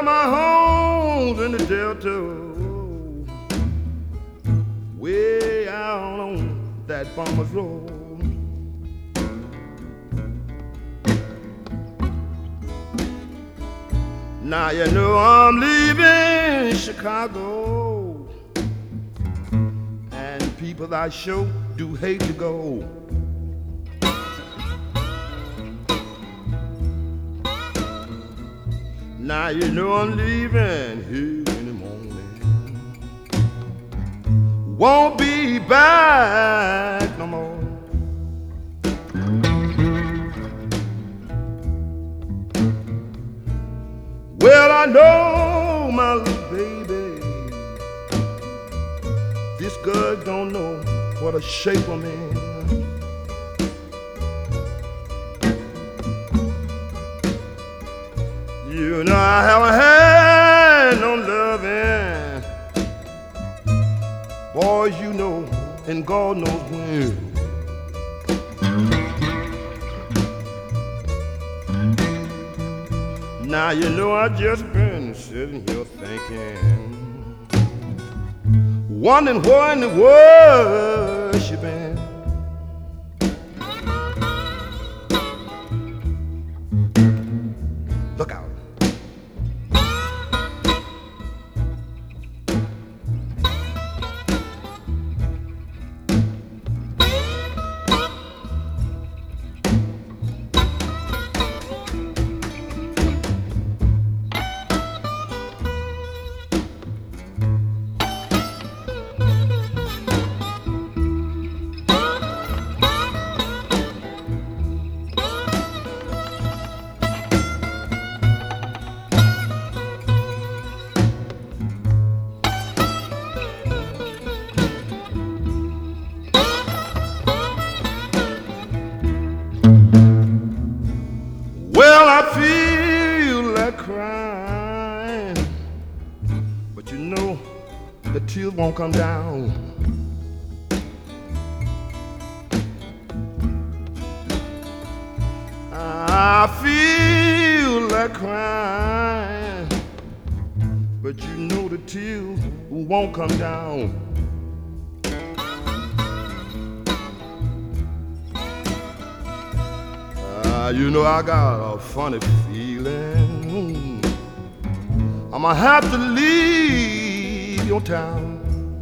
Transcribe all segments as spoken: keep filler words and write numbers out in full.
my home's in the Delta, way out on that Farmer's Road. Now you know I'm leaving Chicago, and people I sure do hate to go. Now you know I'm leaving here in the morning, won't be back no more. Well, I know my little baby, this girl don't know what a shape I'm in. You know I haven't had no loving, boys, you know, and God knows when. Now you know I just been sitting here thinking, wondering where in the world she been. Look out. Well, I feel like crying, but you know the tears won't come down. I feel like crying, but you know the tears won't come down. Uh, you know I got a funny feeling I'ma have to leave your town.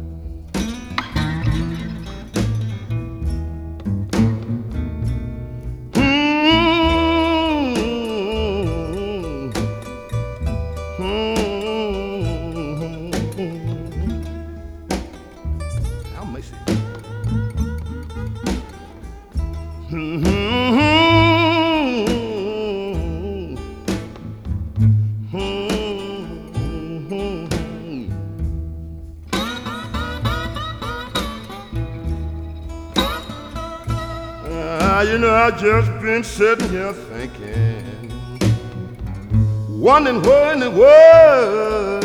I'll miss it. Uh, you know I just been sitting here thinking, wondering where in the world